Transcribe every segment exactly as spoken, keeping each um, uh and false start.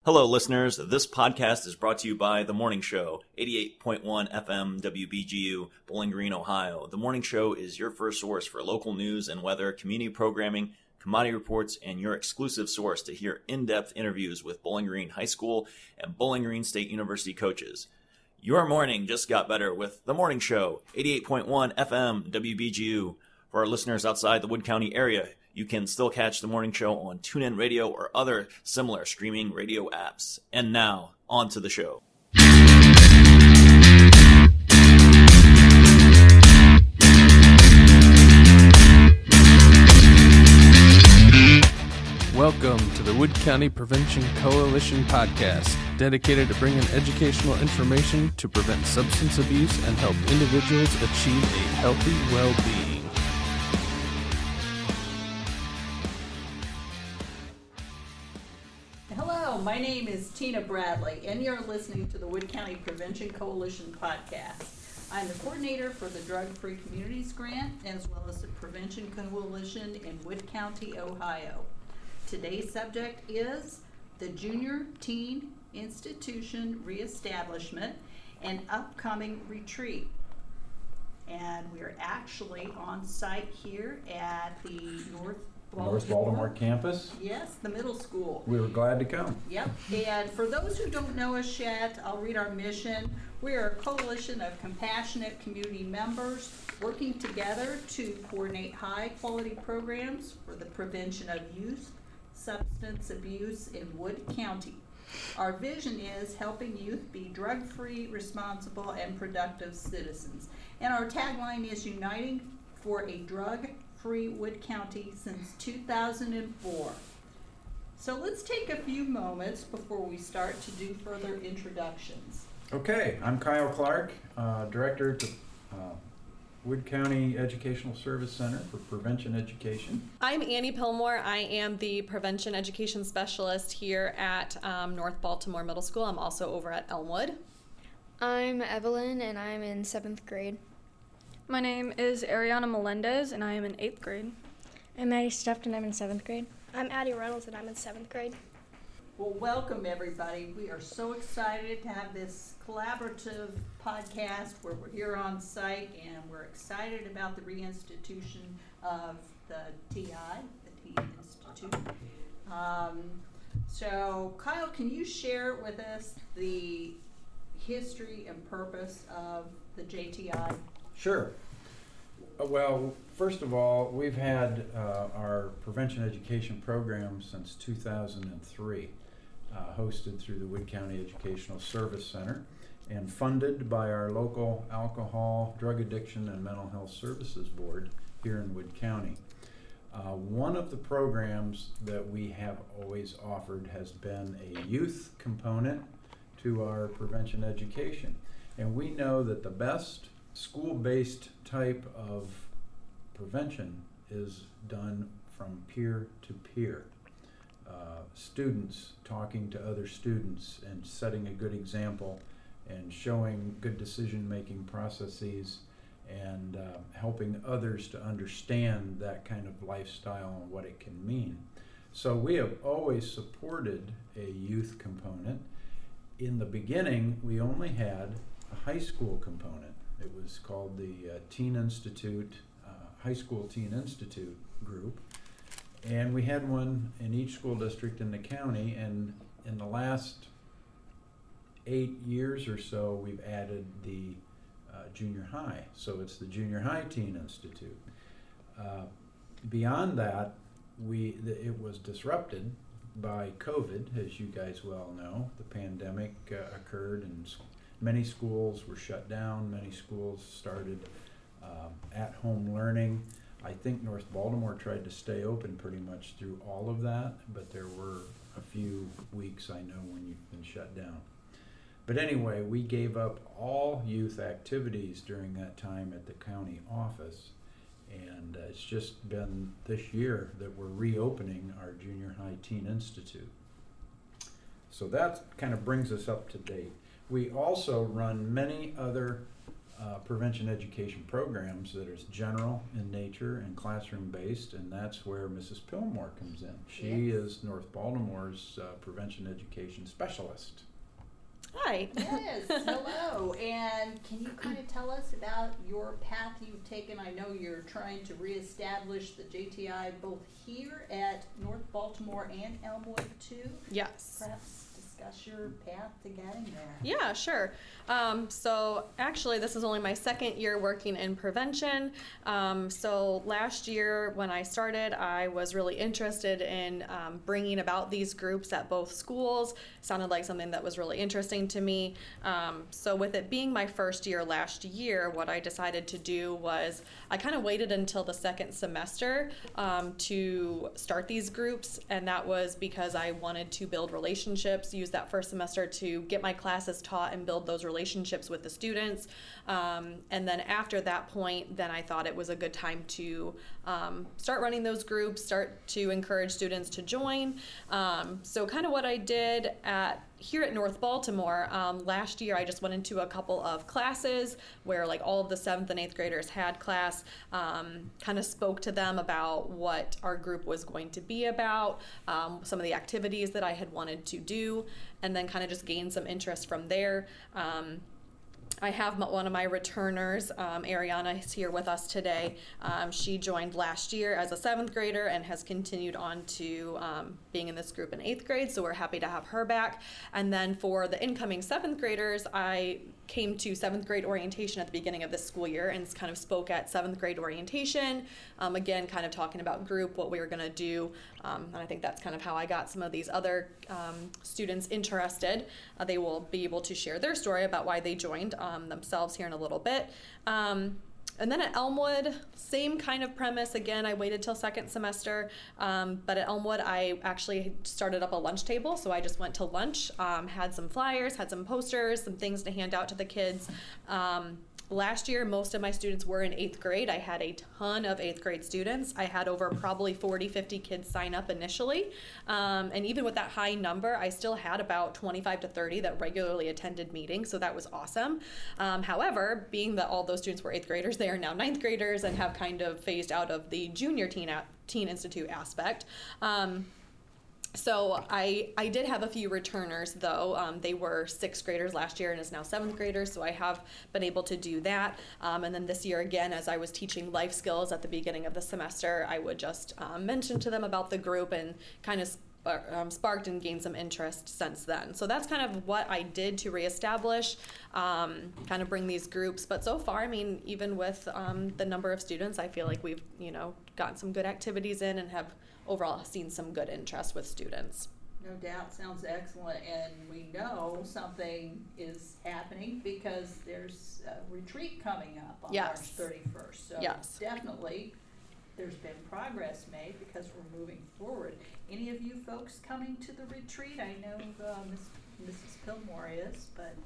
Hello, listeners. This podcast is brought to you by The Morning Show, eighty-eight point one F M W B G U, Bowling Green, Ohio. The Morning Show is your first source for local news and weather, community programming, commodity reports, and your exclusive source to hear in-depth interviews with Bowling Green High School and Bowling Green State University coaches. Your morning just got better with The Morning Show, eighty-eight point one F M W B G U. For our listeners outside the Wood County area, you can still catch The Morning Show on TuneIn Radio or other similar streaming radio apps. And now, on to the show. Welcome to the Wood County Prevention Coalition podcast, dedicated to bringing educational information to prevent substance abuse and help individuals achieve a healthy well-being. Hello, my name is Tina Bradley, and you're listening to the Wood County Prevention Coalition podcast. I'm the coordinator for the Drug-Free Communities Grant, as well as the Prevention Coalition in Wood County, Ohio. Today's subject is the Junior Teen Institution Reestablishment and upcoming retreat. And we're actually on site here at the North Baltimore, North Baltimore campus. Yes, the middle school. We were glad to come. Yep, and for those who don't know us yet, I'll read our mission. We are a coalition of compassionate community members working together to coordinate high-quality programs for the prevention of youth substance abuse in Wood County. Our vision is helping youth be drug-free, responsible, and productive citizens. And our tagline is uniting for a drug-free Wood County since two thousand four. So let's take a few moments before we start to do further introductions. Okay, I'm Kyle Clark, uh, Director at the uh, Wood County Educational Service Center for Prevention Education. I'm Annie Pillmore. I am the Prevention Education Specialist here at um, North Baltimore Middle School. I'm also over at Elmwood. I'm Evelyn, and I'm in seventh grade. My name is Ariana Melendez, and I am in eighth grade. I'm Maddie Stuft, and I'm in seventh grade. I'm Addie Reynolds, and I'm in seventh grade. Well, welcome everybody. We are so excited to have this collaborative podcast where we're here on site, and we're excited about the reinstitution of the T I, the Teen Institute. Um, so, Kyle, can you share with us the history and purpose of the J T I? Sure. Uh, Well, first of all, we've had uh, our prevention education program since two thousand three, uh, hosted through the Wood County Educational Service Center and funded by our local Alcohol, Drug Addiction, and Mental Health Services Board here in Wood County. Uh, one of the programs that we have always offered has been a youth component to our prevention education. And we know that the best school-based type of prevention is done from peer to peer. Uh, students talking to other students and setting a good example and showing good decision-making processes and uh, helping others to understand that kind of lifestyle and what it can mean. So we have always supported a youth component. In the beginning, we only had a high school component. It was called the uh, Teen Institute, uh, High School Teen Institute group. And we had one in each school district in the county, and in the last eight years or so, we've added the uh, junior high. So it's the Junior High Teen Institute. Uh, beyond that, we the, it was disrupted by COVID, as you guys well know. The pandemic uh, occurred, and many schools were shut down. Many schools started um, at-home learning. I think North Baltimore tried to stay open pretty much through all of that, but there were a few weeks, I know, when you've been shut down. But anyway, we gave up all youth activities during that time at the county office, and uh, it's just been this year that we're reopening our Junior High Teen Institute. So that kind of brings us up to date. We also run many other uh, prevention education programs that is general in nature and classroom-based, and that's where Missus Pillmore comes in. She Yes. is North Baltimore's uh, prevention education specialist. Hi. Yes, hello. And can you kind of tell us about your path you've taken? I know you're trying to reestablish the J T I both here at North Baltimore and Elmwood too. Yes. Perhaps discuss your path to getting there. Yeah, sure. Um, so actually, this is only my second year working in prevention. Um, so last year when I started, I was really interested in um, bringing about these groups at both schools. Sounded like something that was really interesting to me. Um, so with it being my first year last year, what I decided to do was I kind of waited until the second semester um, to start these groups, and that was because I wanted to build relationships, use that first semester to get my classes taught and build those relationships with the students. Um, and then after that point, then I thought it was a good time to um, start running those groups, start to encourage students to join. Um, so kind of what I did at here at North Baltimore, um, last year I just went into a couple of classes where like all of the seventh and eighth graders had class, um, kind of spoke to them about what our group was going to be about, um, some of the activities that I had wanted to do, and then kind of just gained some interest from there. Um, I have my, one of my returners, um, Ariana, is here with us today. Um, she joined last year as a seventh grader and has continued on to um, being in this group in eighth grade, so we're happy to have her back. And then for the incoming seventh graders, I came to seventh grade orientation at the beginning of this school year and kind of spoke at seventh grade orientation, um, again, kind of talking about group, what we were going to do, um, and I think that's kind of how I got some of these other um, students interested. Uh, they will be able to share their story about why they joined um, themselves here in a little bit. Um, And then at Elmwood, same kind of premise. Again, I waited till second semester, um, but at Elmwood, I actually started up a lunch table. So I just went to lunch, um, had some flyers, had some posters, some things to hand out to the kids. Um, Last year, most of my students were in eighth grade. I had a ton of eighth grade students. I had over probably forty, fifty kids sign up initially. Um, and even with that high number, I still had about twenty-five to thirty that regularly attended meetings, so that was awesome. Um, however, being that all those students were eighth graders, they are now ninth graders and have kind of phased out of the junior teen, a- teen institute aspect. Um, So I, I did have a few returners, though. Um, they were sixth graders last year and is now seventh graders, so I have been able to do that. Um, and then this year, again, as I was teaching life skills at the beginning of the semester, I would just um, mention to them about the group and kind of sp- um, sparked and gained some interest since then. So that's kind of what I did to reestablish, um, kind of bring these groups. But so far, I mean, even with um, the number of students, I feel like we've, you know, gotten some good activities in and have overall seen some good interest with students. No doubt, sounds excellent, and we know something is happening because there's a retreat coming up on Yes. March thirty-first. So Yes. definitely there's been progress made because we're moving forward. Any of you folks coming to the retreat? I know uh, Miss Missus Pillmore is, but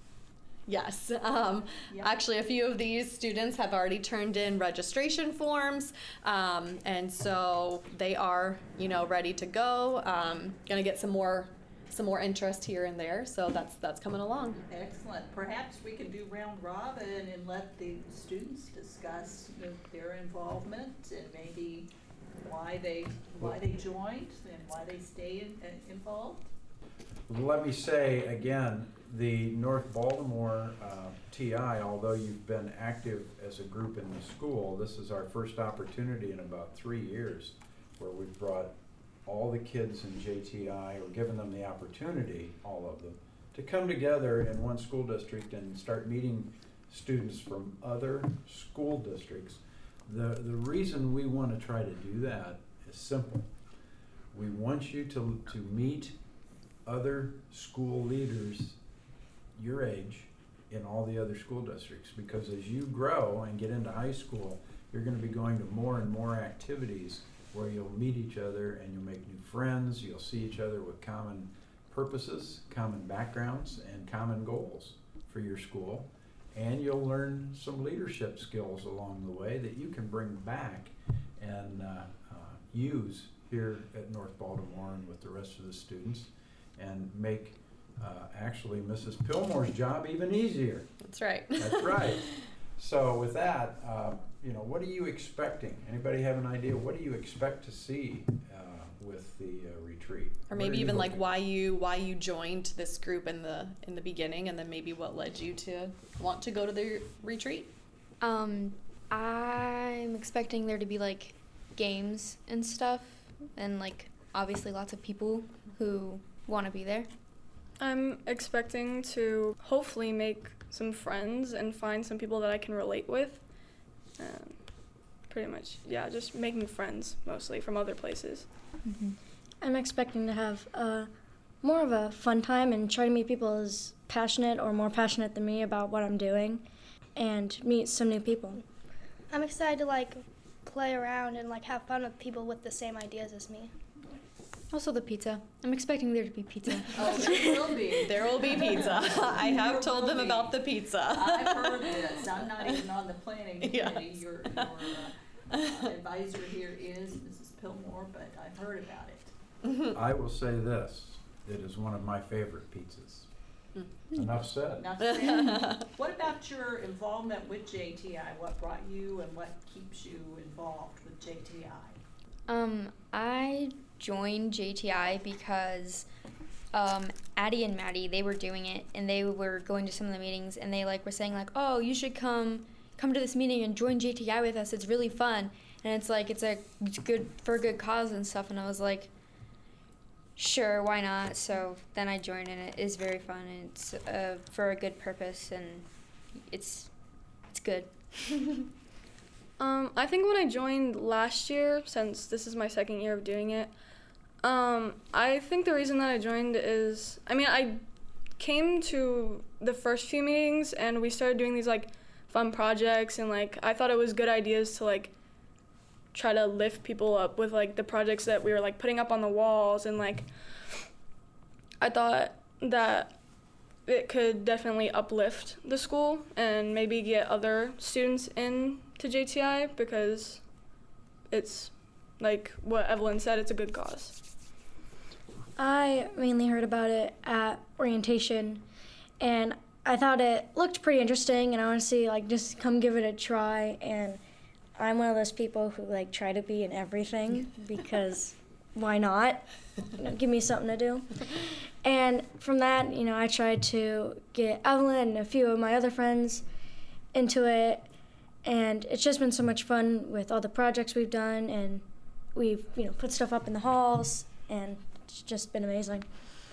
Yes. Um, Yep. Actually, a few of these students have already turned in registration forms, um, and so they are, you know, ready to go. Um, gonna get some more, some more interest here and there. So that's that's coming along. excellent. Perhaps we can do round robin and let the students discuss the, their involvement and maybe why they why they joined and why they stay in, uh, involved. Let me say again, the North Baltimore uh, T I, although you've been active as a group in the school, this is our first opportunity in about three years where we've brought all the kids in J T I, or given them the opportunity, all of them, to come together in one school district and start meeting students from other school districts. The, the reason we want to try to do that is simple. We want you to, to meet other school leaders your age in all the other school districts, because as you grow and get into high school, you're going to be going to more and more activities where you'll meet each other and you'll make new friends, you'll see each other with common purposes, common backgrounds, and common goals for your school, and you'll learn some leadership skills along the way that you can bring back and uh, uh, use here at North Baltimore and with the rest of the students, and make uh, actually Missus Pillmore's job even easier. That's right. That's right. So with that, uh, you know, what are you expecting? Anybody have an idea? What do you expect to see uh, with the uh, retreat? Or What maybe are you even like hoping? why you why you joined this group in the in the beginning, and then maybe what led you to want to go to the retreat. Um, I'm expecting there to be like games and stuff, and like obviously lots of people who want to be there. I'm expecting to hopefully make some friends and find some people that I can relate with. Um, pretty much, yeah, just making friends mostly from other places. Mm-hmm. I'm expecting to have uh, more of a fun time and try to meet people as passionate or more passionate than me about what I'm doing and meet some new people. I'm excited to like play around and like have fun with people with the same ideas as me. Also the pizza. I'm expecting there to be pizza. Oh, there will be. There will be pizza. I have There told will them be. about the pizza. I've heard this. I'm not even on the planning Yes. committee. Your, your uh, uh, advisor here is Missus Pillmore, but I've heard about it. I will say this, it is one of my favorite pizzas. Enough said. Enough said. What about your involvement with J T I? What brought you and what keeps you involved with J T I? Um, I joined J T I because um, Addie and Maddie, they were doing it, and they were going to some of the meetings, and they like were saying like, oh, you should come come to this meeting and join J T I with us. It's really fun, and it's like it's a it's good for a good cause and stuff. And I was like, sure, why not? So then I joined, and it is very fun, and it's uh, for a good purpose, and it's it's good. Um, I think when I joined last year, since this is my second year of doing it, um, I think the reason that I joined is, I mean, I came to the first few meetings and we started doing these like fun projects, and like I thought it was good ideas to like try to lift people up with like the projects that we were like putting up on the walls, and like I thought that it could definitely uplift the school and maybe get other students in to J T I, because it's like what Evelyn said, it's a good cause. I mainly heard about it at orientation, and I thought it looked pretty interesting, and I want to see, like, just come give it a try. And I'm one of those people who, like, try to be in everything because why not? You know, give me something to do. And from that, you know, I tried to get Evelyn and a few of my other friends into it, and it's just been so much fun with all the projects we've done, and we've, you know, put stuff up in the halls, and it's just been amazing.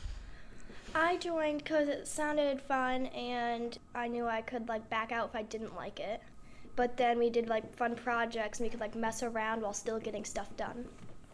I joined because it sounded fun and I knew I could like back out if I didn't like it. But then we did like fun projects and we could like mess around while still getting stuff done.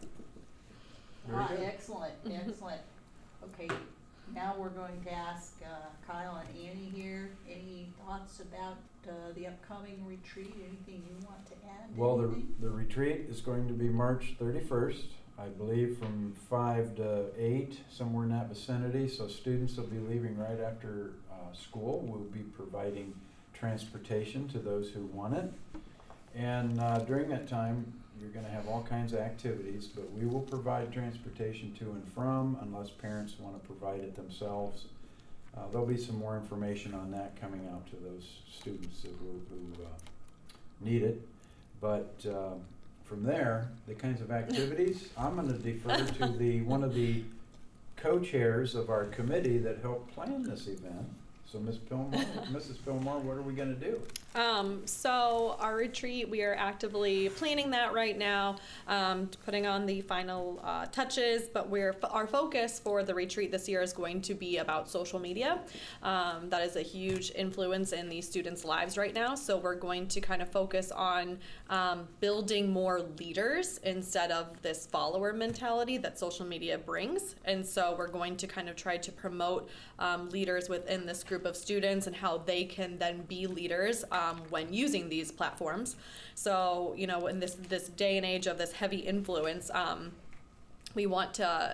Very Ah, good. excellent, excellent. Okay, now we're going to ask uh, Kyle and Annie here, any thoughts about uh, the upcoming retreat? Anything you want to add? Well, the, Anything? the retreat is going to be March thirty-first, I believe from five to eight, somewhere in that vicinity. So students will be leaving right after uh, school. We'll be providing transportation to those who want it. And uh, during that time, you're going to have all kinds of activities, but we will provide transportation to and from unless parents want to provide it themselves. Uh, there'll be some more information on that coming out to those students who, who uh, need it. But uh, from there, the kinds of activities, I'm going to defer to the one of the co-chairs of our committee that helped plan this event. So Miz Pillmore, Missus Pillmore, what are we going to do? Um, so our retreat, we are actively planning that right now, um, putting on the final uh, touches, but we're our focus for the retreat this year is going to be about social media. Um, that is a huge influence in these students' lives right now, so we're going to kind of focus on um, building more leaders instead of this follower mentality that social media brings. And so we're going to kind of try to promote um, leaders within this group of students and how they can then be leaders um, when using these platforms. So, you know, in this this day and age of this heavy influence, um, we want to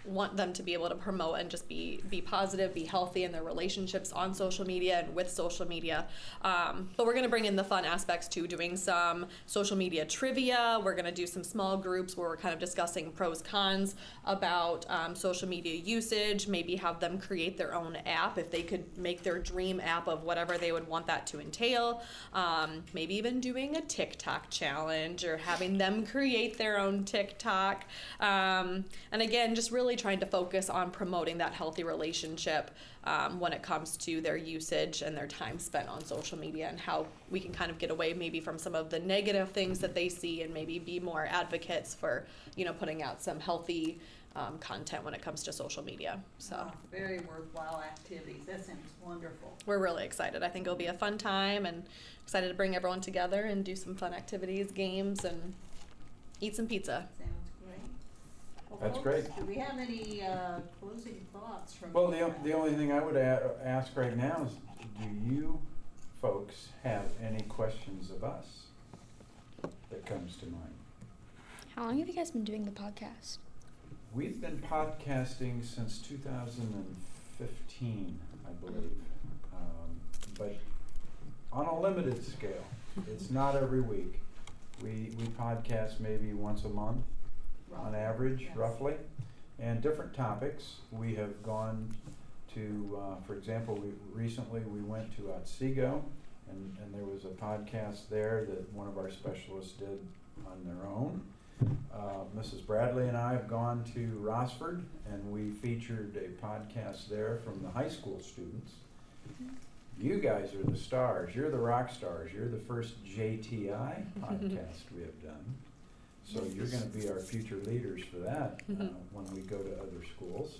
want them to be able to promote and just be be positive, be healthy in their relationships on social media and with social media. Um, but we're going to bring in the fun aspects too, doing some social media trivia. We're going to do some small groups where we're kind of discussing pros, cons about um, social media usage, maybe have them create their own app if they could make their dream app of whatever they would want that to entail. Um, maybe even doing a TikTok challenge or having them create their own TikTok. Um, and again, just really trying to focus on promoting that healthy relationship um, when it comes to their usage and their time spent on social media, and how we can kind of get away maybe from some of the negative things that they see and maybe be more advocates for, you know, putting out some healthy um, content when it comes to social media. So Oh, very worthwhile activities. That sounds wonderful. we're really excited. I think it'll be a fun time, and excited to bring everyone together and do some fun activities, games, and eat some pizza. Sounds great. Well, That's folks, great. Do we have any uh, closing thoughts from Well, you? the, the only thing I would a- ask right now is, do you folks have any questions of us that comes to mind? How long have you guys been doing the podcast? We've been podcasting since two thousand fifteen, I believe, um, but on a limited scale. It's not every week. We, we podcast maybe once a month on average, Yes. roughly, and different topics. We have gone to, uh, for example, we recently we went to Otsego, and, and there was a podcast there that one of our specialists did on their own. Uh, Missus Bradley and I have gone to Rossford, and we featured a podcast there from the high school students. You guys are the stars. You're the rock stars. You're the first J T I podcast we have done. So you're going to be our future leaders for that uh, when we go to other schools.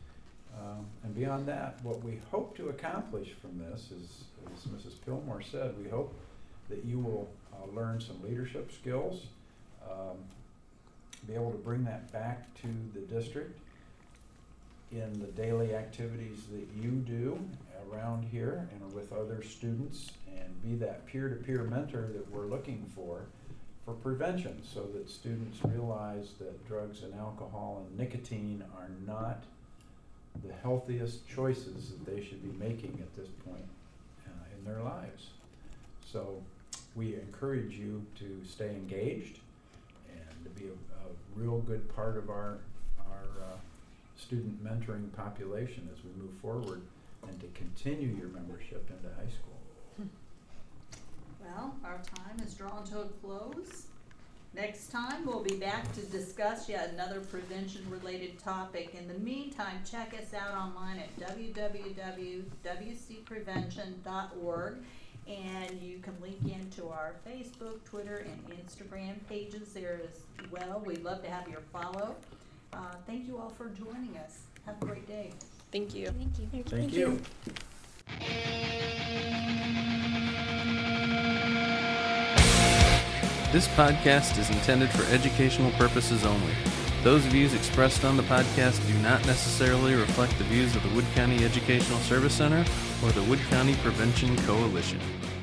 Um, and beyond that, what we hope to accomplish from this is, as Missus Pillmore said, we hope that you will uh, learn some leadership skills, um, be able to bring that back to the district in the daily activities that you do around here and with other students, and be that peer-to-peer mentor that we're looking for for prevention, so that students realize that drugs and alcohol and nicotine are not the healthiest choices that they should be making at this point uh, in their lives. So we encourage you to stay engaged and to be a, a real good part of our, our uh, student mentoring population as we move forward, and to continue your membership into high school. Well, our time is drawn to a close. Next time, we'll be back to discuss yet another prevention-related topic. In the meantime, check us out online at w w w dot w c prevention dot org, and you can link into our Facebook, Twitter, and Instagram pages there as well. We'd love to have your follow. Uh, thank you all for joining us. Have a great day. Thank you. Thank you. Thank you. This podcast is intended for educational purposes only. Those views expressed on the podcast do not necessarily reflect the views of the Wood County Educational Service Center or the Wood County Prevention Coalition.